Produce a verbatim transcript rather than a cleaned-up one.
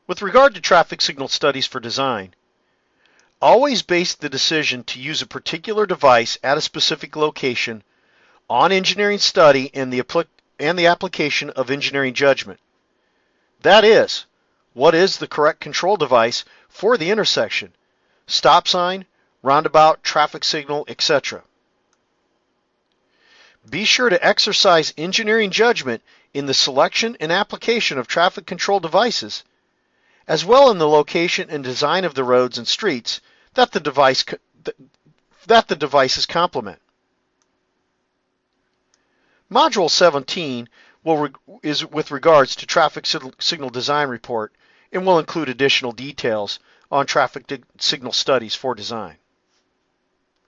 With regard to traffic signal studies for design, always base the decision to use a particular device at a specific location on engineering study and the, applic and the application of engineering judgment. That is, what is the correct control device for the intersection, stop sign, roundabout, traffic signal, et cetera. Be sure to exercise engineering judgment in the selection and application of traffic control devices, as well in the location and design of the roads and streets that the device that the devices complement. Module seventeen will re is with regards to traffic signal design report and will include additional details on traffic signal studies for design.